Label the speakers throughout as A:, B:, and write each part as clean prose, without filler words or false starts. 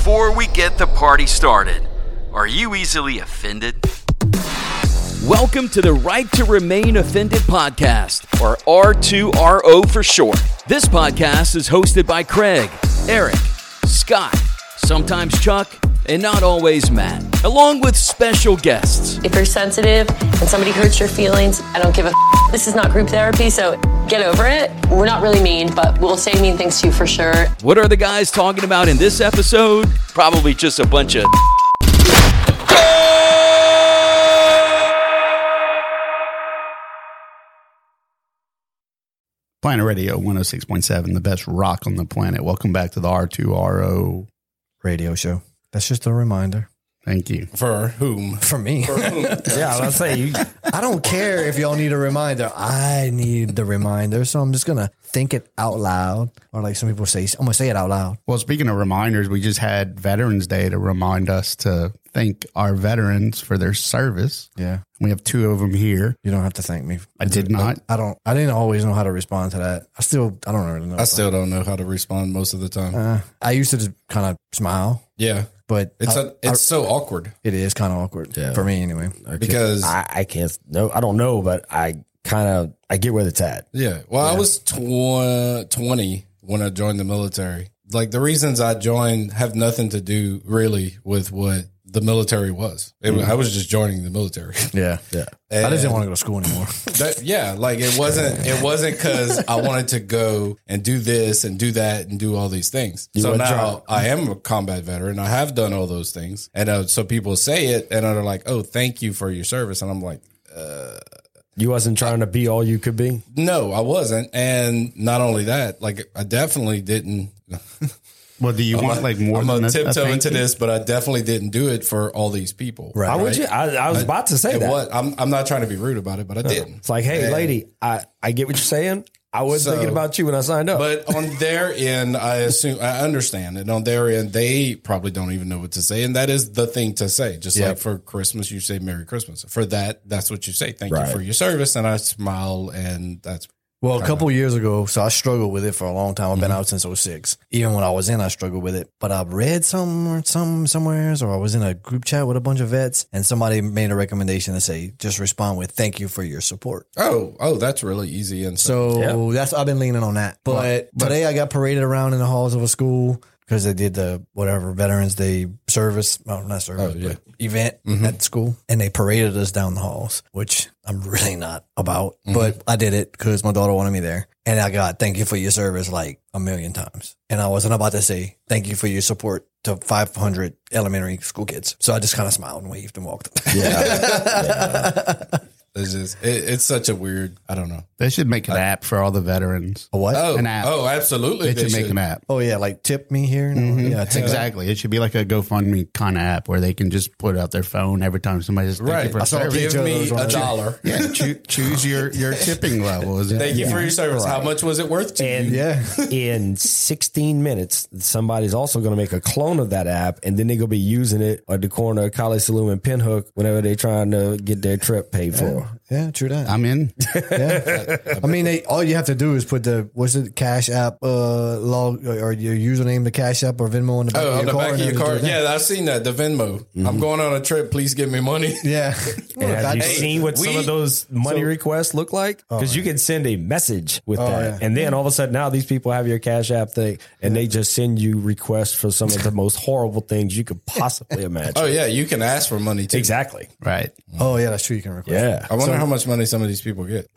A: before we get the party started, are you easily offended? Welcome to the Right to Remain Offended podcast, or R2RO for short. This podcast is hosted by Craig, Eric, Scott, sometimes Chuck, and not always Matt, along with special guests.
B: If you're sensitive and somebody hurts your feelings, I don't give a f. This is not group therapy, so get over it. We're not really mean, but we'll say mean things to you for sure.
A: What are the guys talking about in this episode? Probably just a bunch of
C: Planet Radio 106.7, the best rock on the planet. Welcome back to the R2RO
D: radio show. That's just a reminder.
C: Thank you.
E: For whom?
D: For me.
E: For whom?
D: Yeah, I'll say, I don't care if y'all need a reminder. I need the reminder, so I'm just going to think it out loud. Or like some people say, I'm going to say it out loud.
C: Well, speaking of reminders, we just had Veterans Day to remind us to thank our veterans for their service.
D: Yeah.
C: We have two of them here.
D: You don't have to thank me.
C: I did not.
D: I didn't always know how to respond to that. I don't really know.
E: I still don't know how to respond most of the time.
D: I used to just kind of smile.
E: Yeah.
D: But
E: it's so awkward.
D: It is kind of awkward for me anyway.
E: Because
F: I can't, no, I don't know, but I get where it's at.
E: Yeah. Well, I was 20 when I joined the military. Like the reasons I joined have nothing to do really with what the military was. I was just joining the military.
D: Yeah. Yeah. I just didn't want to go to school anymore.
E: Like it wasn't because I wanted to go and do this and do that and do all these things. So now I am a combat veteran. I have done all those things. And so people say it and they're like, oh, thank you for your service. And I'm like,
F: you wasn't trying to be all you could be?
E: No, I wasn't. And not only that, like I definitely didn't.
C: Well, do you want like more
E: I'm
C: than
E: a
C: a
E: tiptoe into
C: thank you?
E: this, but I definitely didn't do it for all these people.
D: Right.
F: Why would you? I was about to say that.
E: I'm not trying to be rude about it, but I didn't.
F: It's like, hey, lady, I get what you're saying. I was thinking about you when I signed up.
E: But on their end, I understand. And on their end, they probably don't even know what to say. And that is the thing to say. Just like for Christmas, you say Merry Christmas. For that's what you say. Thank you for your service. And I smile, and that's
D: well, a couple years ago, so I struggled with it for a long time. I've been out since 2006. Even when I was in, I struggled with it. But I read somewhere, or I was in a group chat with a bunch of vets, and somebody made a recommendation to say, just respond with "Thank you for your support."
E: Oh, that's really easy. And
D: so that's I've been leaning on that. But today I got paraded around in the halls of a school because they did the Veterans Day service, event at school, and they paraded us down the halls, which I'm really not about, but I did it because my daughter wanted me there. And I got thank you for your service like a million times. And I wasn't about to say thank you for your support to 500 elementary school kids. So I just kind of smiled and waved and walked. Yeah.
E: It's just, it's such a weird, I don't know.
C: They should make an app for all the veterans.
D: A what?
C: An app.
E: Oh, absolutely.
C: They should make an app.
D: Oh, yeah, like tip me here.
C: Yeah, exactly. It should be like a GoFundMe kind of app where they can just put out their phone every time somebody says thank you for service.
E: Give me $1.
C: Yeah, choose your tipping level.
E: Thank you for your service. Right. How much was it worth to you?
F: Yeah. In 16 minutes, somebody's also going to make a clone of that app, and then they're going to be using it at the corner of College Saloon and Pinhook whenever they're trying to get their trip paid for.
D: Yeah, true that.
C: I'm in.
D: Yeah. I mean, all you have to do is put the Cash App log or your username, the Cash App or Venmo on the back of your card.
E: Back of your card. Yeah, I've seen that. The Venmo. I'm going on a trip. Please give me money.
D: Yeah.
F: Have you seen what some of those money requests look like? Because you can send a message with that. Yeah. And then all of a sudden now these people have your Cash App thing and they just send you requests for some of the most horrible things you could possibly imagine.
E: Oh, yeah. You can ask for money too.
F: Exactly.
C: Right.
D: Oh, yeah, that's true. You can request.
F: Yeah.
E: I wonder how much money some of these people get.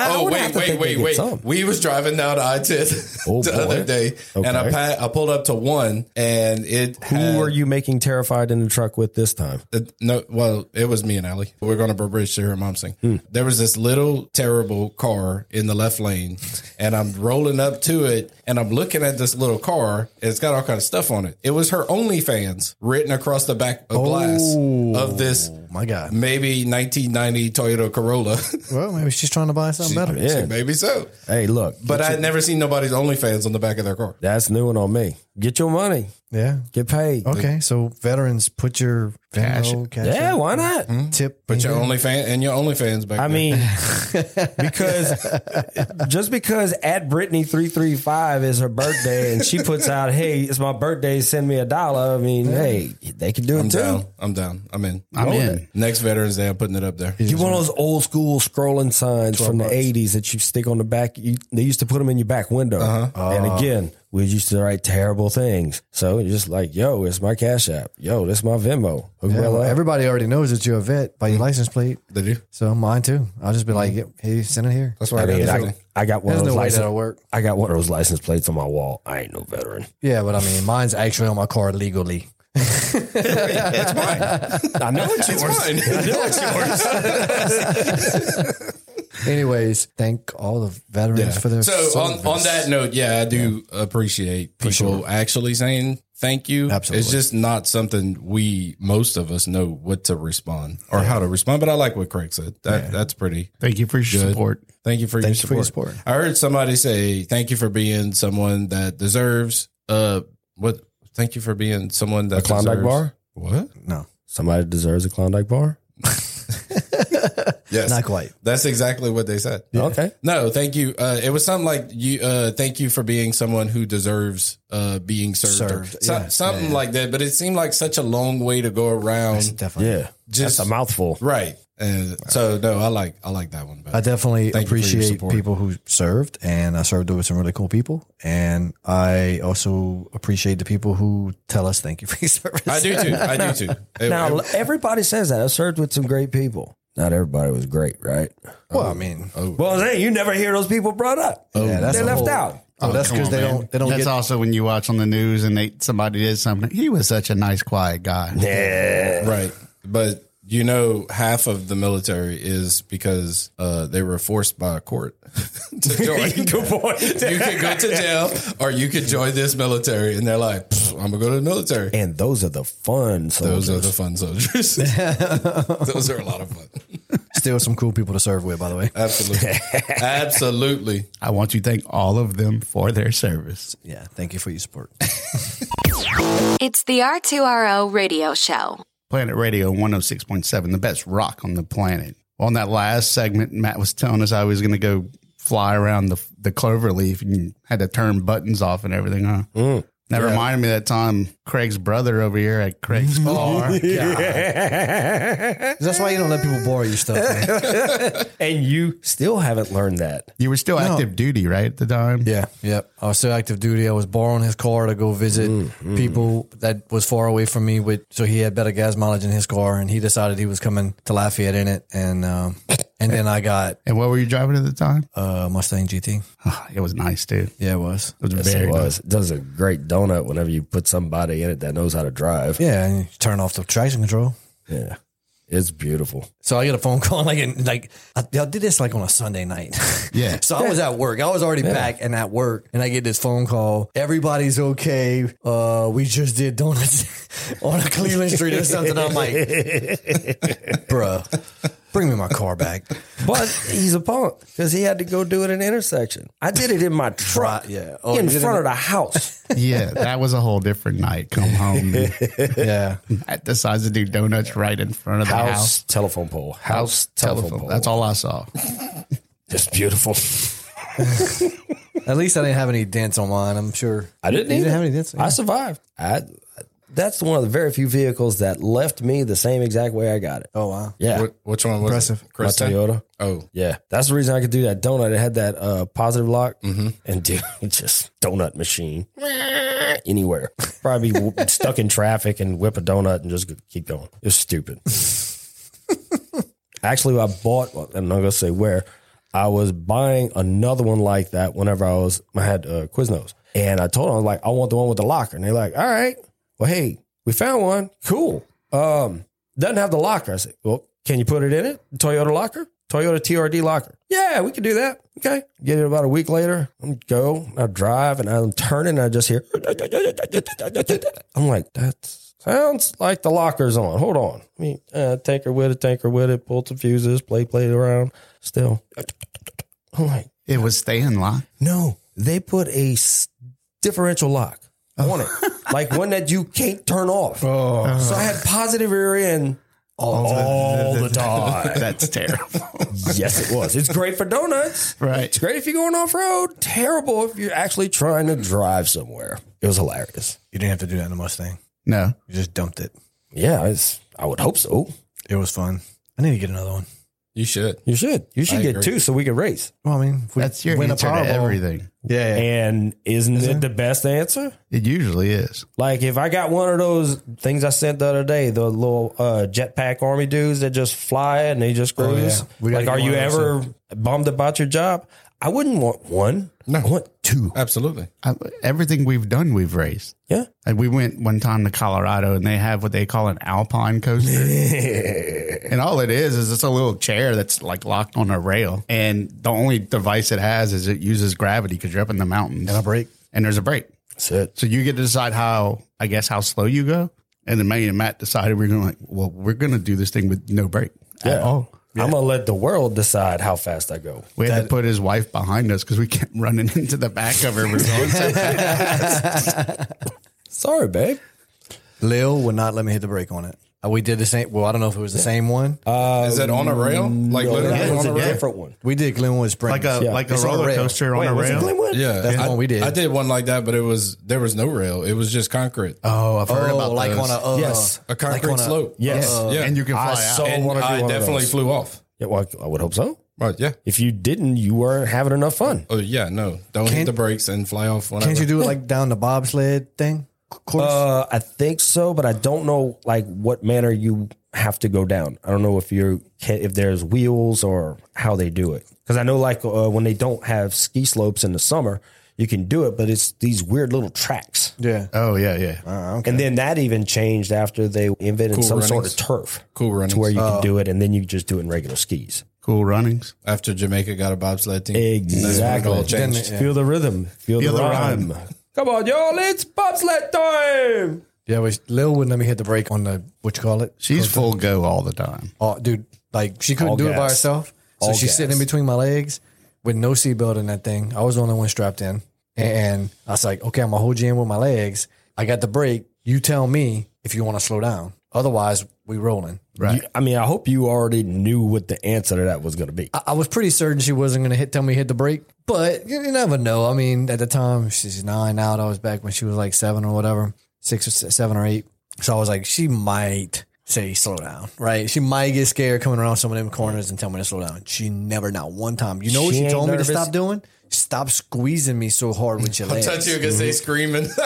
E: Wait. We was driving down to I-10 the other day, and I pulled up to one, and
F: Who were you making terrified in the truck with this time?
E: It was me and Allie. We're going to bridge to her mom's thing. There was this little terrible car in the left lane, and I'm rolling up to it, and I'm looking at this little car, and it's got all kind of stuff on it. It was her OnlyFans written across the back of glass of this.
D: My God.
E: Maybe 1990 Toyota Corolla.
D: Well, maybe she's trying to buy something better.
E: Yeah, maybe so.
F: Hey, look.
E: But I had never seen nobody's OnlyFans on the back of their car.
F: That's new one on me. Get your money.
D: Yeah.
F: Get paid.
D: Okay. So veterans, put your Venmo, cash
F: Yeah,
D: app,
F: why not?
D: tip.
E: Put your OnlyFans back
F: I
E: there.
F: mean, because at Brittany335 is her birthday and she puts out, hey, it's my birthday, send me $1. I mean, hey, they can do it too.
E: I'm down. I'm in.
C: I'm in.
E: Next Veterans Day, I'm putting it up there.
F: You one of those old school scrolling signs from the
D: $12.
F: 80s that you stick on the back. They used to put them in your back window. And again, we used to write terrible things. So you're just like, yo, it's my Cash App. Yo, this is my Venmo.
D: Yeah, well, everybody already knows that you're a vet by your license plate.
E: They do.
D: So mine too. I'll just be like, hey, send it here.
E: That's why
F: I got one
D: There's
F: of those
D: no way
F: license.
D: that'll work.
F: I got one of those license plates on my wall. I ain't no veteran.
D: Yeah, but I mean, mine's actually on my car legally.
E: it's mine.
F: I know it's yours.
E: Mine.
F: I know it's yours.
D: Anyways, thank all the veterans for their
E: So
D: service.
E: on that note, I do appreciate people actually saying thank you.
D: Absolutely.
E: It's just not something most of us know what to respond or how to respond. But I like what Craig said. That's pretty.
C: Thank you for your support.
E: Thank you for your support. I heard somebody say, thank you for being someone that deserves, thank you for being someone that
F: Klondike
E: deserves.
F: bar?
E: What?
D: No,
F: Somebody deserves a Klondike bar?
E: Yes.
D: not quite.
E: That's exactly what they said.
F: Okay.
E: No, thank you. It was something like thank you for being someone who deserves being served. Something like that. But it seemed like such a long way to go around.
D: Definitely.
F: Yeah. That's a mouthful.
E: Right. And so no, I like that one better.
D: I definitely
E: Thank you for your
D: appreciate
E: support.
D: people who served, and I served with some really cool people. And I also appreciate the people who tell us thank you for your service.
E: I do too.
F: Now, everybody says that. I served with some great people. Not everybody was great, right?
D: Well, I mean,
F: Well, hey, you never hear those people brought up.
D: yeah, that's
F: They're
D: a
F: left
D: whole-
F: out.
D: Oh, that's
C: come
D: because
C: on,
D: they
C: man.
D: don't
C: That's
D: get.
C: also when you watch on the news and somebody did something. He was such a nice, quiet guy.
F: Yeah.
E: Right. But half of the military is because they were forced by a court to join.
F: Good point.
E: You could go to jail or you could join this military. And they're like, I'm going to go to the military.
F: And those are the fun soldiers.
E: Those are the fun soldiers. Those are a lot of fun.
D: Still some cool people to serve with, by the way.
E: Absolutely. Absolutely.
C: I want you to thank all of them for their service.
D: Yeah, thank you for your support.
G: It's the R2RO radio show.
C: Planet Radio 106.7, the best rock on the planet. On that last segment, Matt was telling us how he was going to go fly around the clover leaf and had to turn buttons off and everything, huh? That reminded me of that time Craig's brother over here at Craig's car.
D: That's why you don't let people borrow your stuff. Man.
F: And you still haven't learned that.
C: You were still active duty, right, at the time?
D: Yeah, yep. I was still active duty. I was borrowing his car to go visit people that was far away from me. So he had better gas mileage in his car, and he decided he was coming to Lafayette in it. And then I got
C: And what were you driving at the time?
D: Mustang GT.
C: It was nice, dude.
D: Yeah, it was.
C: It was
F: Yes,
C: very
F: it
C: nice.
F: was. It does a great donut whenever you put somebody in it that knows how to drive.
D: Yeah, and you turn off the traction control.
F: Yeah. It's beautiful.
D: So I get a phone call I did this like on a Sunday night.
C: Yeah.
D: So I was at work. I was already back and at work, and I get this phone call. Everybody's okay. We just did donuts on a Cleveland Street or something. I'm like, bruh, bring me my car back.
F: But he's a punk because he had to go do it in an intersection. I did it in my truck
D: Yeah. Oh,
F: in
D: you did
F: front
D: it?
F: of the house.
C: Yeah, that was a whole different night. Come home.
D: Yeah.
C: I decided to do donuts right in front of the house.
F: Telephone pole. House telephone pole.
C: That's all I saw.
F: Just beautiful.
D: At least I didn't have any dents on mine. I'm sure.
F: I didn't
D: You
F: either.
D: didn't have any dents?
F: I survived. That's one of the very few vehicles that left me the same exact way I got it.
D: Oh, wow.
F: Yeah.
E: Which one was
D: Impressive.
E: it?
F: My
E: Krista?
F: Toyota.
E: Oh,
F: Yeah. That's the reason I could do that donut. It had that positive lock. And dude, just donut machine. Anywhere. Probably be stuck in traffic and whip a donut and just keep going. It was stupid. Actually, I bought, I'm not going to say where, I was buying another one like that whenever I had Quiznos. And I told them, I was like, I want the one with the locker. And they're like, all right. Well, hey, we found one. Cool. Doesn't have the locker. I said, well, can you put it in it? Toyota locker? Toyota TRD locker. Yeah, we can do that. Okay. Get it about a week later. I go, I drive, and I'm turning, and I just hear, I'm like, that sounds like the locker's on. Hold on. I mean, tinker with it, pull some fuses, play it around. Still. I'm like,
C: It was staying locked.
F: no, they put a differential lock. on it, like one that you can't turn off. So I had positive rear end all the time.
C: That's terrible.
F: Yes, it was. It's great for donuts.
C: Right.
F: It's great if you're going off road. Terrible if you're actually trying to drive somewhere. It was hilarious.
D: You didn't have to do that in the Mustang.
C: No.
D: You just dumped it.
F: Yeah, I would hope so.
D: It was fun. I need to get another one.
E: You should.
F: You should. You should get two so we can race.
D: Well, I mean, if we
C: That's your
D: win
C: answer to
D: Powerball-
C: everything.
D: Yeah.
F: And isn't it the best answer?
C: It usually is.
F: Like if I got one of those things I sent the other day, the little jetpack army dudes that just fly and they just cruise.
D: yeah. We gotta
F: Like, are
D: get
F: you
D: one of those,
F: ever bummed about your job? I wouldn't want one.
E: No.
F: I want two.
E: Absolutely.
C: Everything we've done, we've raced.
F: Yeah.
C: Like we went one time to Colorado and they have what they call an alpine coaster. And all it is it's a little chair that's like locked on a rail. And the only device it has is it uses gravity because you're up in the mountains.
D: And a brake.
C: And there's a brake.
F: That's it.
C: So you get to decide how slow you go. And then me and Matt decided we're going to do this thing with no brake at all.
F: I'm going to let the world decide how fast I go.
C: We had to put his wife behind us because we kept running into the back of her. We're going so fast.
F: Sorry, babe.
D: Lil would not let me hit the brake on it. We did the same. Well, I don't know if it was the same one.
E: Is it on a rail? Like
F: No,
E: literally
F: that was
E: on a
F: a
E: rail?
F: different one.
D: We did Glenwood Springs.
C: Like a
D: It's on a
C: roller
D: rail.
C: coaster on a
F: was it
C: rail.
F: Glenwood?
E: Yeah,
D: That's the one we did.
E: I did one like that, but there was no rail. It was just concrete.
C: Oh, I've heard about
D: like
C: those.
D: on a
F: Yes.
E: A concrete
D: like on a-
E: slope.
F: Yes.
E: Yeah.
C: And you can fly
F: I
C: out.
F: saw
E: And
F: want to do
E: I
F: one of
E: definitely
F: those.
E: flew off.
F: Yeah, well, I would hope so.
E: Right, yeah.
F: If you didn't, you weren't having enough fun.
E: Oh, yeah, no. Don't hit the brakes and fly off whenever.
D: Can't you do it like down the bobsled thing? Course?
F: I think so, but I don't know like what manner you have to go down. I don't know if there's wheels or how they do it. Because I know like when they don't have ski slopes in the summer, you can do it, but it's these weird little tracks.
D: Yeah.
C: Oh, yeah.
F: And then that even changed after they invented
E: Cool
F: some sort
E: runnings.
F: of turf.
E: Cool runnings.
F: To where you can do it, and then you just do it in regular skis.
C: Cool runnings.
E: After Jamaica got a bobsled team.
F: Exactly.
E: That's when it all changed.
D: Then-
F: Feel the rhythm. Feel the
C: the
F: rhyme.
C: rhyme.
F: Come on, y'all. It's bobsled time.
D: Yeah, Lil wouldn't let me hit the brake on the, what you call it?
C: She's full go all the time.
D: Oh, dude, like she couldn't
F: All
D: do it by
F: gas.
D: herself. So
F: All
D: she's
F: gas.
D: sitting in between my legs with no seatbelt in that thing. I was the only one strapped in. And I was like, okay, I'm going to hold you in with my legs. I got the brake. You tell me if you want to slow down. Otherwise, we rolling.
C: Right.
F: I hope you already knew what the answer to that was going to be.
D: I was pretty certain she wasn't going to tell me hit the brake, but you never know. I mean, at the time, she's 9 now. That was back when she was like 7 or whatever, 6 or 7 or 8. So I was like, she might say slow down, right? She might get scared coming around some of them corners and tell me to slow down. She never, not one time. You know what
F: She
D: she
F: ain't
D: told me to
F: nervous?
D: stop doing? Stop squeezing me so hard with your
E: I
D: legs.
E: thought you were going to say screaming. Stop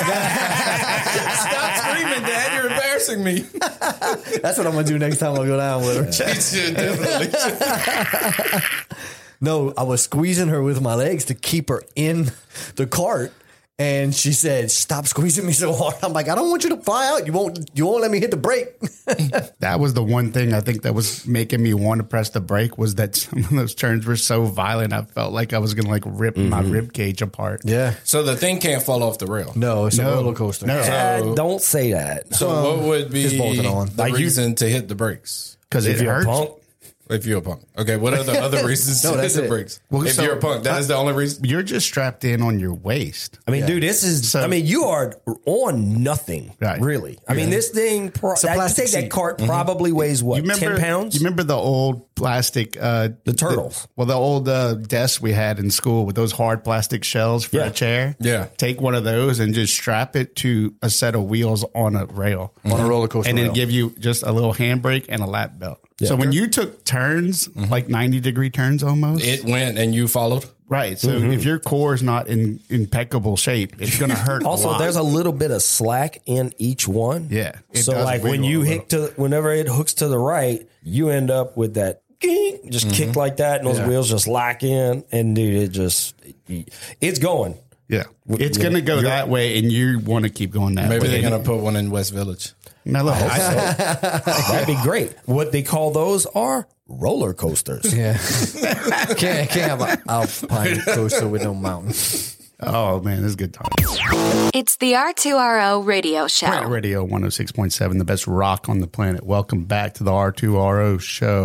E: screaming, Dad. You're embarrassing me.
D: That's what I'm going to do next time I go down with her.
E: You should definitely.
D: No, I was squeezing her with my legs to keep her in the cart. And she said, stop squeezing me so hard. I'm like, I don't want you to fly out. You won't let me hit the brake.
C: That was the one thing I think that was making me want to press the brake was that some of those turns were so violent. I felt like I was going to like rip my rib cage apart.
D: Yeah.
E: So the thing can't fall off the rail.
D: No, it's a
C: No.
D: roller coaster.
C: No.
F: Don't say that.
E: So what would be
D: just bolt it on.
E: the
F: Like you-
E: reason to hit the brakes?
C: Because it
F: If you're a
C: hurts.
F: punk,
E: If you're a punk. Okay, what are the other reasons
D: No,
E: to hit
D: that's
E: the
D: it.
E: brakes?
C: Well,
E: if
C: so-
E: you're a punk, that is the only reason?
C: You're just strapped in on your waist.
F: I mean, dude, this is.
C: So-
F: you are on nothing,
C: Right.
F: really. I mean, this thing.
D: a
F: I
D: plastic
F: think that
D: seat.
F: cart probably weighs what, 10 pounds?
C: You remember the old plastic, the
F: turtles.
C: the old desks we had in school with those hard plastic shells for
F: Yeah.
C: a chair.
E: Yeah.
C: Take one of those and just strap it to a set of wheels on a rail.
D: On a roller coaster
C: And then
D: rail.
C: give you just a little handbrake and a lap belt. So when you took turns, like 90-degree turns almost,
E: It went and you followed?
C: right. So if your core is not in impeccable shape, it's going to hurt.
F: Also,
C: a lot.
F: there's a little bit of slack in each one.
C: Yeah, it
F: So
C: does
F: like when
C: wiggle
F: you
C: a
F: hit whenever it hooks to the right, you end up with that just kick like that, and those wheels just lock in, and dude, it's going.
C: yeah, it's going to go that way, and you want to keep going that
E: Maybe
C: way.
E: they're going to put one in West Village.
C: No, look,
F: That'd be great. What they call those are roller coasters.
D: Yeah. Can't have an alpine coaster with no mountain.
C: oh man, this is good time.
G: It's the R2RO radio
C: Planet
G: show.
C: Radio 106.7, the best rock on the planet. Welcome back to the R2RO show.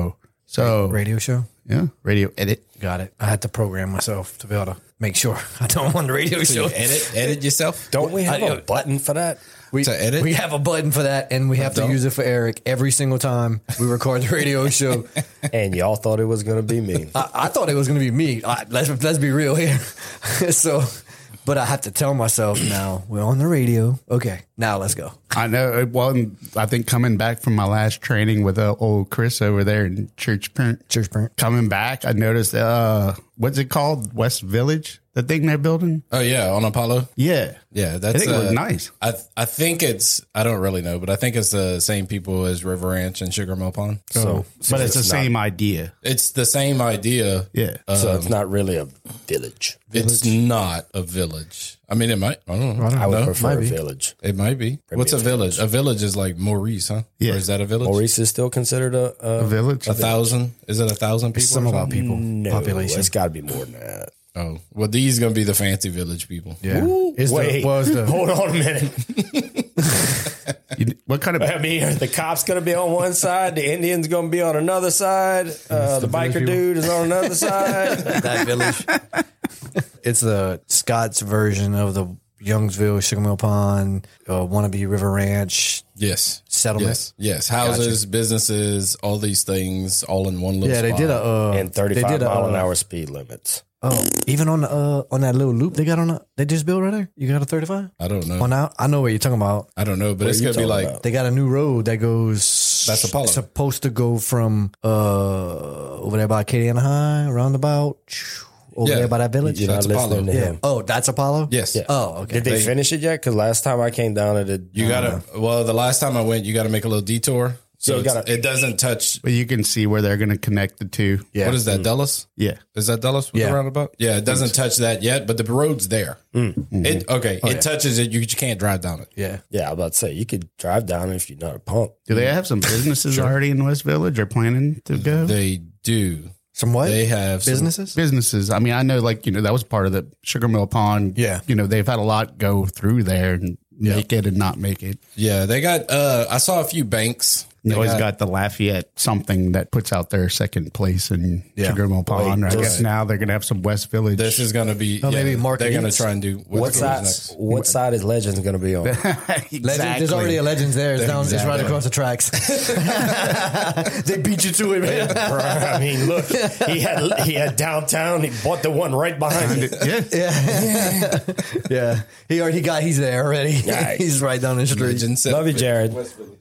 C: So
D: Radio show?
C: yeah, radio edit.
D: Got it. I had to program myself to be able to make sure I don't want the radio show.
E: Edit yourself.
F: Don't we have a button for that?
E: To edit?
D: We have a button for that, and we have to use it for Eric every single time we record the radio show.
F: And y'all thought it was going to be me.
D: I thought it was going to be me. Let's be real here. So, but I have to tell myself now we're on the radio. Okay, now let's go.
C: I know. Well, I think coming back from my last training with old Chris over there in Church Print, coming back, I noticed, what's it called? West Village? The thing they're building?
E: Oh, yeah, on Apollo?
C: Yeah.
E: Yeah,
C: I think it looks nice.
E: I think it's, I don't really know, but I think it's the same people as River Ranch and Sugar Mill Pond.
C: So but it's the same idea.
E: It's the same idea.
C: Yeah.
F: So it's not really a village.
E: It's not a village. I mean, it might. I don't know.
F: I would prefer a village.
E: It might be. What's a village? A village is like Maurice, huh?
C: Yeah.
E: Or is that a village?
F: Maurice is still considered a
C: village?
E: 1,000? Is it 1,000 people?
D: Some of our people
F: population. It's got to be more than that.
E: Oh, well, these going to be the fancy village people.
D: Yeah.
F: Hold on a minute.
C: What kind of?
F: I mean, are the cops going to be on one side? The Indians going to be on another side? The biker dude is on another side?
D: That village. It's the Scott's version of the Youngsville, Sugar Mill Pond, wannabe River Ranch.
E: Yes.
D: Settlement.
E: Yes. Houses, businesses, all these things, all in one little spot.
D: Yeah, they did
F: and 35 mile an hour speed limits.
D: Oh, even on that little loop they got they just built right there. You got a 35?
E: I don't know.
D: On out, I know what you're talking about.
E: I don't know, but it's gonna be like
D: they got a new road that goes.
E: That's Apollo.
D: Supposed to go from over there by Acadiana High, roundabout over there by that village.
F: You're not listening to him.
D: Oh, that's Apollo.
E: Yes.
F: Yeah.
D: Oh, okay.
F: Did they finish it yet? Because last time I came down, it did.
E: You gotta. Well, the last time I went, you got to make a little detour. So
F: Yeah,
E: it doesn't touch.
C: But you can see where they're going to connect the two.
D: Yeah.
E: What is that, Dulles?
C: Yeah.
E: Is that Dulles with the roundabout? Yeah, it doesn't touch that yet, but the road's there. It touches it. You can't drive down it.
D: Yeah.
F: Yeah, I was about to say, you could drive down it if you're not a punk.
C: Do they have some businesses already in West Village or planning to go?
E: They do.
D: Some what?
E: They have
D: businesses.
C: Businesses. I mean, I know, like, that was part of the Sugar Mill Pond.
D: Yeah.
C: They've had a lot go through there and make it and not make it.
E: Yeah, they got. I saw a few banks.
C: They always got the Lafayette something that puts out their second place in Sugar Mill Pond. I guess now they're going to have some West Village.
E: This is going to be.
D: maybe Mark
E: they're going to
D: Eats.
E: try and do.
F: What side is Legends going to be on?
C: Exactly.
D: Legends, there's already a Legends there. It's down. It's right across the tracks. They beat you to it, man.
F: I mean, look, he had downtown. He bought the one right behind it.
C: Yeah.
D: Yeah. He's there already.
F: Nice.
D: He's right down the street.
F: Love you, Jared.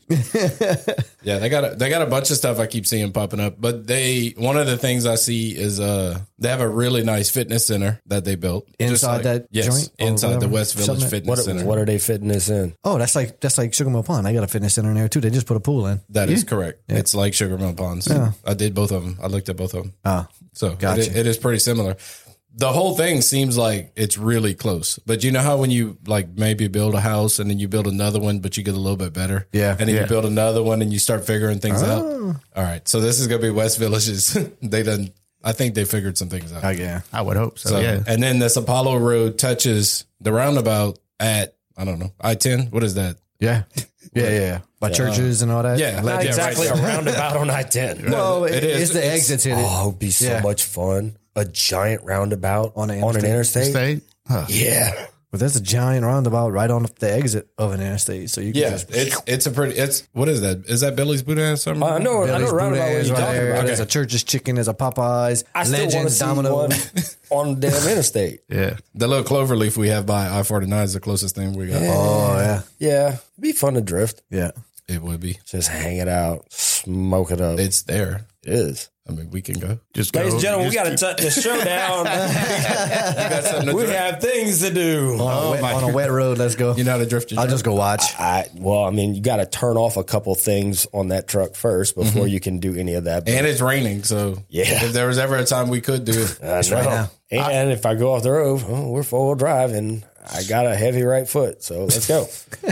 E: Yeah, they got a bunch of stuff I keep seeing popping up. But one of the things I see is they have a really nice fitness center that they built
D: Inside that joint? Or
E: inside the
D: whatever?
E: West Village
D: Something-
E: Fitness Center.
F: What are they fitting this in?
D: Oh, that's like Sugar Mill Pond. I got a fitness center in there too. They just put a pool in.
E: That is correct. It's like Sugar Mill Ponds.
D: Yeah.
E: I did both of them. I looked at both of them.
D: Oh,
E: So
D: Gotcha.
E: it is pretty similar. The whole thing seems like it's really close. But you know how when you like maybe build a house and then you build another one, but you get a little bit better?
D: Yeah.
E: And then you build another one and you start figuring things out. All right. So this is going to be West Villages. I think they figured some things out.
D: yeah.
C: I would hope so.
E: So,
C: Yeah.
E: and then this Apollo Road touches the roundabout at, I don't know, I-10. What is that?
D: Yeah. Yeah. By churches and all that.
E: Yeah.
F: Not
E: Yeah,
F: exactly
E: right.
F: a roundabout on I-10.
D: Well,
E: It is.
D: It's the exits in it.
F: Oh, it would be so much fun. A giant roundabout on an interstate.
C: State? Huh.
F: Yeah.
D: But there's a giant roundabout right on the exit of an interstate, so you can
E: Yeah.
D: just.
E: What is that? Is that Billy's Boudin or something?
F: I know
D: Billy's
F: roundabout what
D: Boudin's
F: you're
D: right
F: talking
D: there.
F: about.
D: There's a Church's Chicken. There's a Popeyes.
F: I still want to
D: Legends
F: see
D: Domino.
F: one on the damn interstate.
C: Yeah.
E: The little clover leaf we have by I-49 is the closest thing we got.
D: Oh yeah,
F: Yeah. It'd be fun to drift.
D: yeah.
E: It would be.
F: Just hang it out. Smoke it up.
E: It's there.
F: It is.
E: I mean, we can go.
C: Just
F: Ladies
C: go.
F: and gentlemen, we got to shut the show down. We have things to do.
D: On a wet road, let's go.
E: You know how to drift your
D: I'll
E: truck?
D: just go watch.
F: Well, I mean, you got to turn off a couple things on that truck first before you can do any of that.
E: And it's raining, so
F: Yeah.
E: if there was ever a time we could do it.
F: I know.
D: right now.
F: And if I go off the road, we're four-wheel drive, and I got a heavy right foot, so let's go.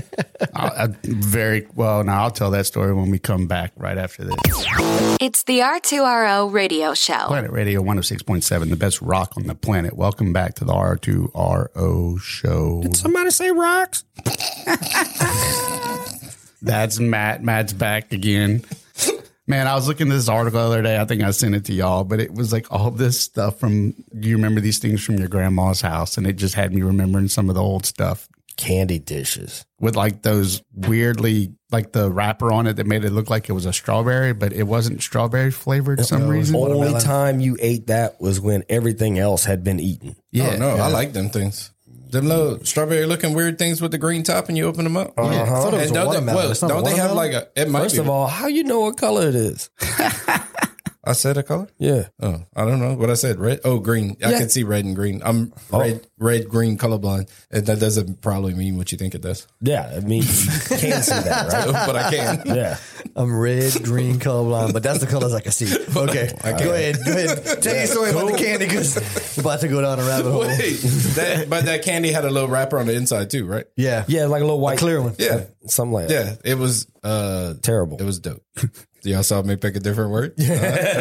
C: Now I'll tell that story when we come back right after this.
G: It's the R2RO radio show.
C: Planet Radio 106.7, the best rock on the planet. Welcome back to the R2RO show.
F: Somebody say rocks.
C: That's Matt. Matt's back again. Man, I was looking at this article the other day. I think I sent it to y'all, but it was like all this stuff from, do you remember these things from your grandma's house? And it just had me remembering some of the old stuff.
F: Candy dishes.
C: With like those weirdly, like the wrapper on it that made it look like it was a strawberry, but it wasn't strawberry flavored for some reason.
F: Only time you ate that was when everything else had been eaten.
E: Yeah. Oh, no, I like them things. Them little strawberry looking weird things with the green top and you open them up.
D: Yeah, I thought it was a watermelon.
E: Don't they have like a, it might
F: First of all, how you know what color it is?
E: I said a color?
F: Yeah.
E: Oh, I don't know what I said. Red? Oh, green. I can see red and green. I'm red, green, colorblind. And that doesn't probably mean what you think it does.
F: Yeah, I mean, you can't see that, right?
E: But I can.
F: Yeah.
D: I'm red, green, colorblind, but that's the colors I can see. Okay. Go ahead. Tell your story about the candy because we're about to go down a rabbit hole.
E: Wait, but that candy had a little wrapper on the inside too, right?
D: Yeah.
F: Yeah, like a little white.
D: Clear one.
E: Yeah.
F: Something like that.
E: Yeah. It was
F: Terrible.
E: It was dope. Y'all saw me pick a different word? No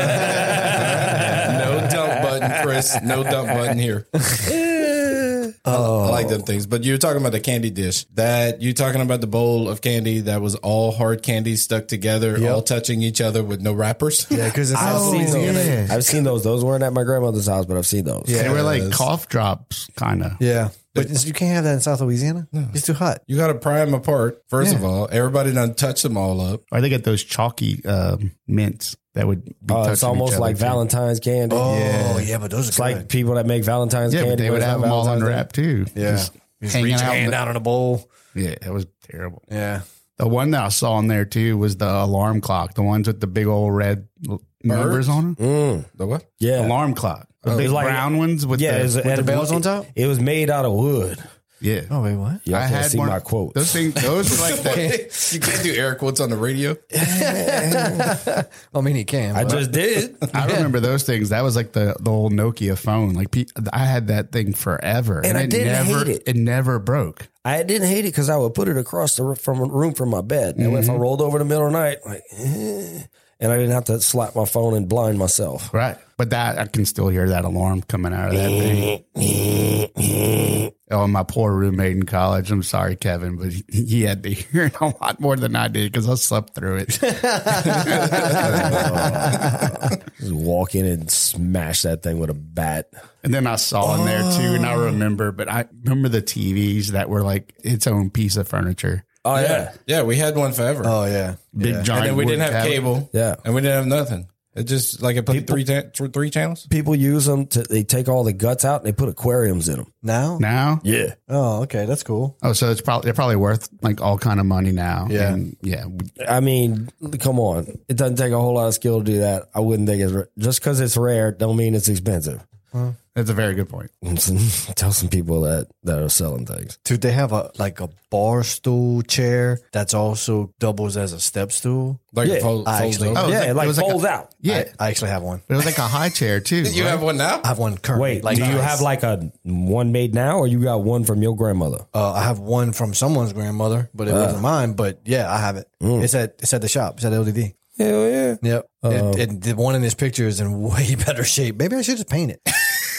E: dump button, Chris. No dump button here. I like them things. But you were talking about the candy dish. That you talking about the bowl of candy that was all hard candy stuck together, all touching each other with no wrappers?
D: Yeah, because it's
F: I've seen those. Those weren't at my grandmother's house, but I've seen those.
C: Yeah, they were like cough drops, kind of.
D: Yeah. But you can't have that in South Louisiana. No. It's too hot.
E: You got to pry them apart. First of all, everybody done touch them all up.
C: Or they get those chalky mints that would be
F: it's almost like Valentine's candy.
D: Oh, yeah, but those are
F: It's like people that make Valentine's candy.
C: But they would have them all unwrapped too.
D: Yeah.
C: Just hanging
D: reach your
C: out
D: hand out in a bowl.
C: Yeah, it was terrible.
D: Yeah.
C: The one that I saw in there too was the alarm clock, the ones with the big old red numbers on them.
E: The what?
F: Yeah.
C: Alarm clock. The big
F: like-
C: brown ones with
D: the bells on top?
F: It was made out of wood.
C: Yeah.
D: Oh, wait, what?
F: Y'all can't see my quotes.
C: Those were like that.
E: You can't do air quotes on the radio.
D: I mean, he can.
F: I
D: but-
F: just did.
C: I remember those things. That was like the old Nokia phone. Like I had that thing forever,
F: And I didn't hate it.
C: It never broke.
F: I didn't hate it because I would put it across the room from my bed. And if I rolled over in the middle of the night, like, and I didn't have to slap my phone and blind myself.
C: Right. But that I can still hear that alarm coming out of that thing. Oh, my poor roommate in college. I'm sorry, Kevin, but he had to hear it a lot more than I did because I slept through it.
F: Just walk in and smash that thing with a bat.
C: And then I saw in there too, and I remember, but I remember the TVs that were like its own piece of furniture.
F: Oh, yeah.
E: Yeah, we had one forever.
D: Oh, yeah.
C: Big giant.
E: And then we
C: wood
E: didn't have
C: cabinet.
E: cable.
F: Yeah.
E: And we didn't have nothing. It just like it played three channels.
F: People use them they take all the guts out and they put aquariums in them.
D: Now?
C: Now?
F: Yeah.
D: Oh, okay. That's cool.
C: Oh, so they're probably worth like all kind of money now.
D: Yeah.
C: And yeah.
F: I mean, come on. It doesn't take a whole lot of skill to do that. I wouldn't think it's just because it's rare don't mean it's expensive.
C: That's a very good point.
F: Tell some people that are selling things.
D: Dude, they have a bar stool chair that's also doubles as a step stool.
E: Like
F: Yeah,
E: it folds
D: actually-
E: over.
C: Oh,
F: Yeah, it
C: was
F: folds out.
C: Yeah.
D: I actually have one.
C: It was like a high chair too.
E: You have one now?
D: I have one currently.
F: Wait, do you have like a one made now or you got one from your grandmother?
D: I have one from someone's grandmother, but it wasn't mine. But yeah, I have it. It's at the shop. It's at LDD.
F: Hell yeah.
D: Yep. And the one in this picture is in way better shape. Maybe I should just paint it.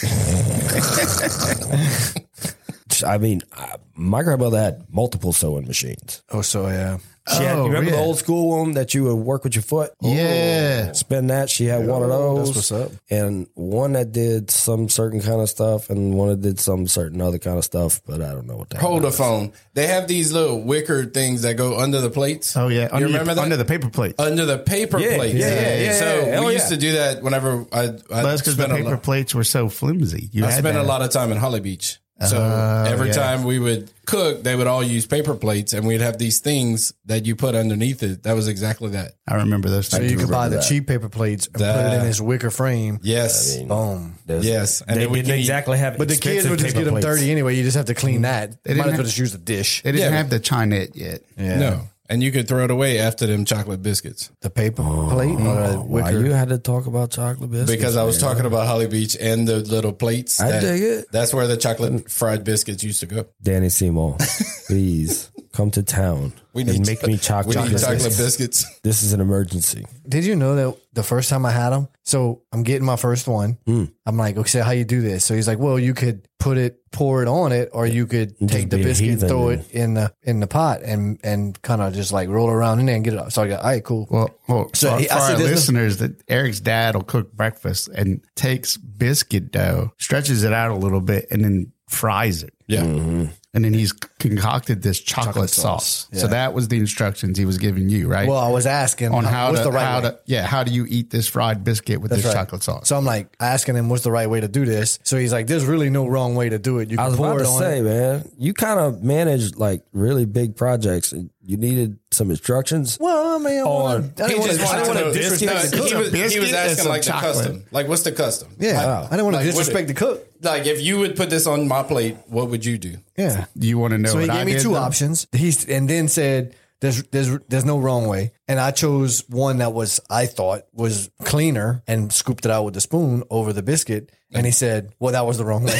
F: I mean, my grandmother had multiple sewing machines.
D: Oh, so yeah.
F: She had, you remember
C: yeah.
F: the old school one that you would work with your foot?
C: Yeah.
F: Spin that. She had one of those.
D: That's what's up.
F: And one that did some certain kind of stuff and one that did some certain other kind of stuff, but I don't know what that
E: Hold
F: was.
E: a phone. They have these little wicker things that go under the plates.
C: Oh yeah.
E: You remember that?
C: Under the paper plate.
E: Under the paper
F: Yeah,
E: plates.
F: yeah.
E: So
F: Hell
E: we
F: yeah.
E: used to do that whenever I
C: That's because the
E: spent a
C: paper
E: lot.
C: plates were so flimsy.
E: I spent a lot of time in Holly Beach. So every time we would cook, they would all use paper plates and we'd have these things that you put underneath it. That was exactly that.
C: I remember those.
D: So you could buy the cheap paper plates and put it in this wicker frame.
E: Yes.
D: Boom.
E: Yes. And
F: They
E: then we
F: didn't
E: can
F: exactly have
D: But the kids would just get them dirty anyway. You just have to clean that.
C: They
D: Might
C: didn't
D: as well
C: have-
D: just use the dish.
C: They didn't
E: Yeah.
C: have the Chinette yet.
D: Yeah.
E: No. And you could throw it away after them chocolate biscuits.
D: The paper plate or the
F: Why
D: wicker.
F: you had to talk about chocolate biscuits?
E: Because I was talking about Holly Beach and the little plates.
F: I dig it.
E: That's where the chocolate fried biscuits used to go.
F: Danny Seymour, please. come to town and make me chocolate
E: biscuits.
F: This is an emergency.
D: Did you know that the first time I had them? So I'm getting my first one. I'm like, okay, how you do this? So he's like, well, you could pour it on it, or you could take the biscuit and throw it in the pot and kind of just like roll around in there and get it up. So I got, all right, cool.
C: Well, so for our listeners, that Eric's dad will cook breakfast and takes biscuit dough, stretches it out a little bit, and then fries it.
E: Yeah.
C: And then he's concocted this chocolate sauce. Yeah. So that was the instructions he was giving you, right?
D: Well, I was asking
C: on how
D: do
C: you eat this fried biscuit with this chocolate sauce?
D: So I'm like asking him what's the right way to do this. So he's like, there's really no wrong way to do it. You can pour it on.
F: Man, you kind of managed like really big projects. You needed some instructions.
D: Well, I mean, I didn't want to disrespect the cook.
E: He was asking like the custom. Like, what's the custom?
D: Yeah. I didn't want to disrespect the cook.
E: Like, if you would put this on my plate, what would you do?
D: Yeah.
C: You want to know?
D: So he gave me two options. And then said, "There's no wrong way." And I chose one that I thought was cleaner, and scooped it out with the spoon over the biscuit. And he said, "Well, that was the wrong way."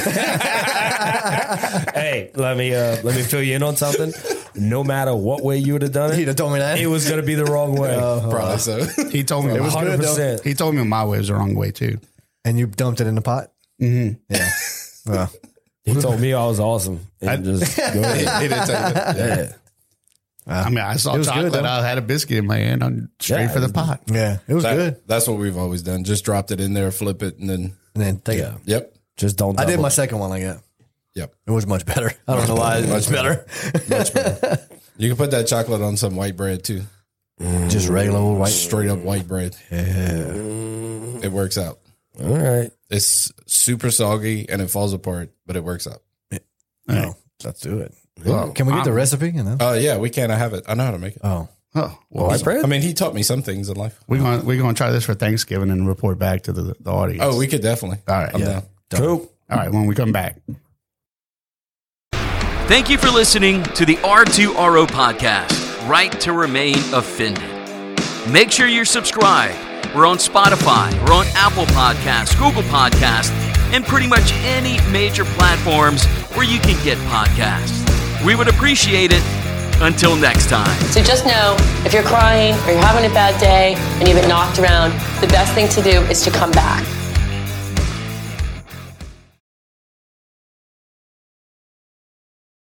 F: Hey, let me fill you in on something. No matter what way you would have done it,
D: he'd have told me that
F: it was going to be the wrong way.
E: Probably so.
C: He told me
D: it was
F: 100%.
C: He told me my way was the wrong way too.
D: And you dumped it in the pot.
C: Mm-hmm.
D: Yeah. Well,
F: he told me I was awesome. And just go ahead.
E: He didn't tell you that.
F: Yeah.
C: I mean, I saw chocolate.
D: Good,
C: I had a biscuit in my hand. I'm straight for the pot.
D: Yeah, it was good.
E: That's what we've always done. Just dropped it in there, flip it, and then
D: take it.
E: Yep.
F: Just don't.
D: I did my second one like that.
E: Yep.
D: It was much better. I don't know why. It was better.
E: Much better. You can put that chocolate on some white bread too.
D: Just regular old white,
E: straight up white bread.
D: Yeah.
E: It works out.
F: All right.
E: It's super soggy and it falls apart, but it works out.
D: No, let's do it. Well, can we get the recipe?
E: Yeah, we can. I have it. I know how to make it.
D: Oh,
C: well,
F: white bread.
E: I mean, he taught me some things in life.
C: We're going to try this for Thanksgiving and report back to the audience.
E: Oh, we could definitely.
C: All right.
E: I'm down.
F: Cool.
C: All right. When we come back.
A: Thank you for listening to the R2RO podcast, Right to Remain Offended. Make sure you're subscribed. We're on Spotify, we're on Apple Podcasts, Google Podcasts, and pretty much any major platforms where you can get podcasts. We would appreciate it. Until next time.
B: So just know, if you're crying or you're having a bad day and you've been knocked around, the best thing to do is to come back.